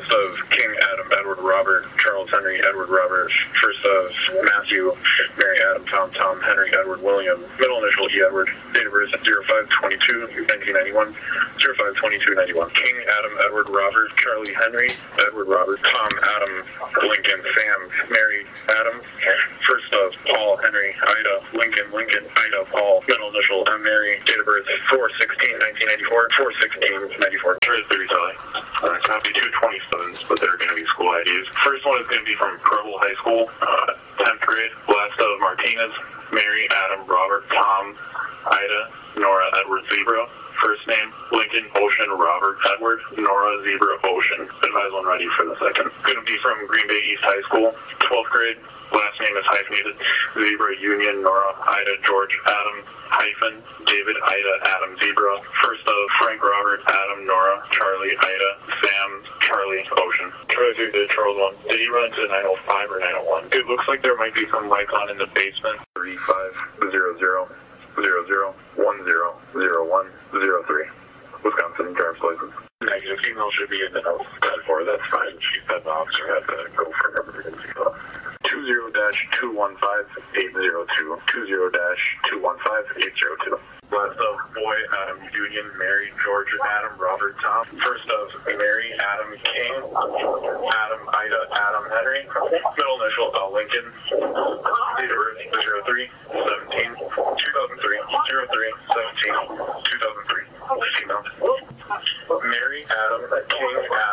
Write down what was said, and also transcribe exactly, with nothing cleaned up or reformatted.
Last of King Adam Edward Robert Charles Henry Edward Robert. First of Matthew Mary Adam Tom Tom Henry Edward William. Middle initial E Edward. Date of birth zero five twenty-two nineteen ninety-one. zero five twenty-two ninety-one. King Adam Edward Robert Charlie Henry Edward Robert Tom Adam Lincoln Sam Mary Adam. First of Paul Henry Ida Lincoln Lincoln Ida Paul. Middle initial M Mary. Date of birth four sixteen nineteen ninety-four. four sixteen ninety-four. Here's the retelling. Uh, it's going to be two twenty-sevens, but they're going to be school I Ds. First one is going to be from Preble High School, uh, tenth grade. Last of Martinez Mary Adam Robert Tom Ida Nora Edward Zebra. First name, Lincoln Ocean Robert Edward Nora Zebra Ocean. Advise when ready for the second. Going to be from Green Bay East High School, twelfth grade. Last name is hyphenated. Zebra Union Nora Ida George Adam hyphen David Ida Adam Zebra. First of Frank Robert Adam Nora Charlie Ida Sam Charlie Ocean. Charlie two did Charles one. Did he run into nine oh five or nine oh one? It looks like there might be some lights on in the basement. thirty-five zero zero zero zero one zero zero one zero three. Wisconsin driver's license. Negative. Female should be in the notes. ten four, that's fine. She said the officer had to go for an emergency call. two zero two one five eight zero two. two zero two one five eight zero two. Last of Boy Adam Union Mary George Adam Robert Tom. First of Mary Adam King Adam Ida Adam Henry. Middle initial L Lincoln. Date of birth zero three seventeen two thousand three. zero three seventeen two thousand three. Female. Mary Adam King Adam